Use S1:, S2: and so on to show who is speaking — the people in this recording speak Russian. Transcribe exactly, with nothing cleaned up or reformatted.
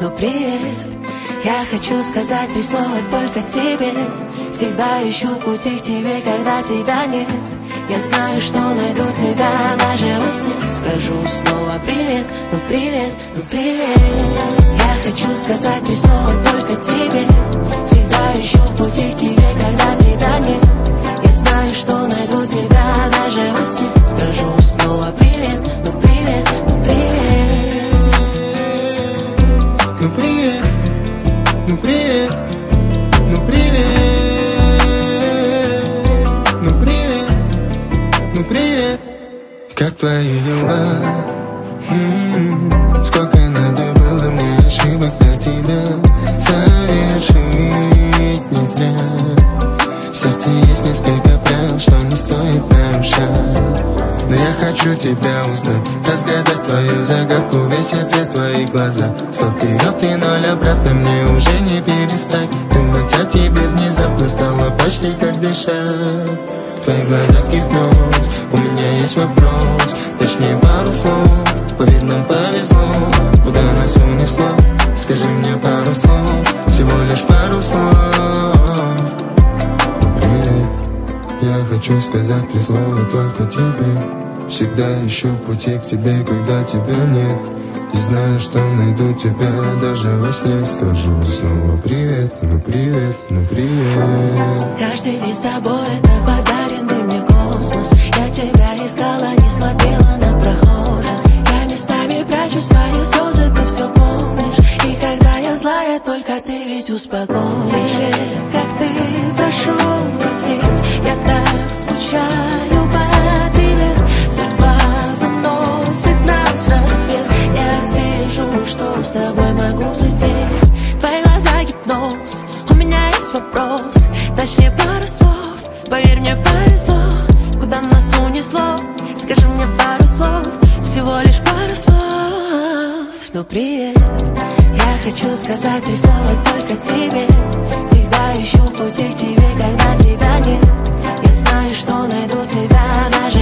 S1: ну привет. Я хочу сказать три слова только тебе. Всегда ищу пути к тебе, когда тебя нет. Я знаю, что найду тебя даже во сне. Скажу снова привет, ну привет, ну привет. Я хочу сказать три слова только тебе. Всегда ищу пути к тебе, когда тебя нет. Я знаю, что найду тебя даже во сне. Скажу снова привет, ну привет, ну привет.
S2: Ну привет, ну привет, ну привет, ну привет, ну привет. Как твои дела? М-м-м. Сколько надо было мне ошибок для тебя совершить не зря. В сердце есть несколько правил, что не стоит нарушать. Но я хочу тебя узнать, разгадать твою загадку, весь ответ в твоих глазах. Сто вперед и ноль обратно, мне уже не перестать думать о тебе. Внезапно стало почти как дышать. В твоих глазах гипноз, у меня есть вопрос, точнее пару слов. Поверь, нам повезло, куда нас унесло. Скажи мне пару слов, всего лишь пару слов. Привет, я хочу сказать три слова только тебе. Всегда ищу пути к тебе, когда тебя нет. И знаю, что найду тебя даже во сне. Скажу снова привет, ну привет, ну привет.
S1: Каждый день с тобой это подаренный мне космос. Я тебя искала, не смотрела на прохожих. Я местами прячу свои слезы, ты все помнишь. И когда я злая, только ты ведь успокоишь. Как ты, прошу, ответь. Я так скучаю по тебе. Судьба выносит нас в рассвет. Я вижу, что с тобой могу взлететь. Твои глаза гипноз, у меня есть вопрос, точнее пару слов. Поверь, мне повезло, куда нас унесло. Скажи мне пару слов, всего лишь пару слов. Ну привет, я хочу сказать три слова только тебе. Всегда ищу пути к тебе, когда тебя нет. Я знаю, что найду тебя даже